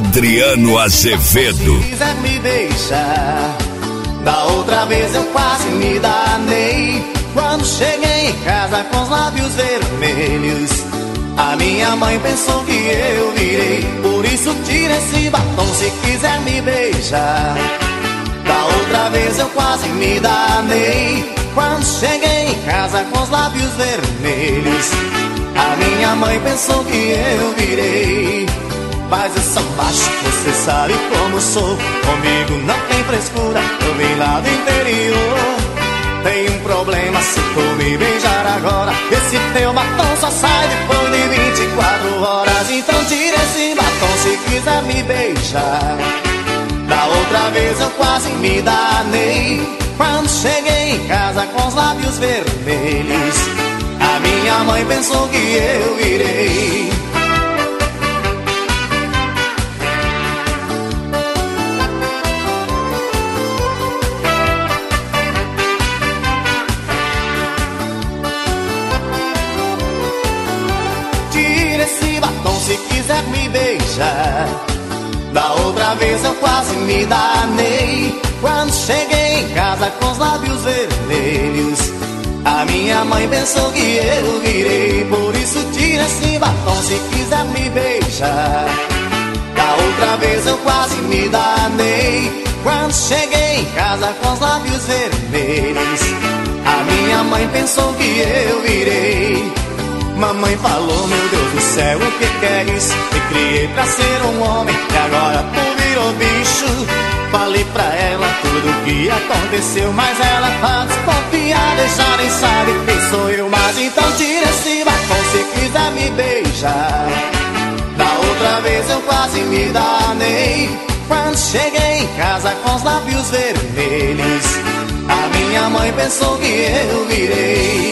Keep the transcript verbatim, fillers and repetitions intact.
Adriano Azevedo. Se quiser me beijar, da outra vez eu quase me danei. Quando cheguei em casa com os lábios vermelhos, a minha mãe pensou que eu virei. Por isso tira esse batom se quiser me beijar. Da outra vez eu quase me danei. Quando cheguei em casa com os lábios vermelhos, a minha mãe pensou que eu virei. Mas eu sou baixo, você sabe como sou. Comigo não tem frescura, eu vim lá do interior. Tem um problema se tu me beijar agora. Esse teu batom só sai depois de vinte e quatro horas. Então tira esse batom se quiser me beijar. Da outra vez eu quase me danei. Quando cheguei em casa com os lábios vermelhos, a minha mãe pensou que eu virei. Tira esse batom se quiser me beijar. Da outra vez eu quase me danei. Quando cheguei em casa com os lábios vermelhos, a minha mãe pensou que eu virei. Por isso tira esse batom se quiser me beijar. Da outra vez eu quase me danei. Quando cheguei em casa com os lábios vermelhos, a minha mãe pensou que eu virei. Mamãe falou, meu Deus do céu, o que que é isso? Me criei pra ser um homem e agora tu virou bicho. Falei pra ela tudo o que aconteceu, mas ela tá desconfiada e já nem sabe quem sou eu. Mas então tira esse batom se quiser me beijar. Da outra vez eu quase me danei. Quando cheguei em casa com os lábios vermelhos, a minha mãe pensou que eu virei.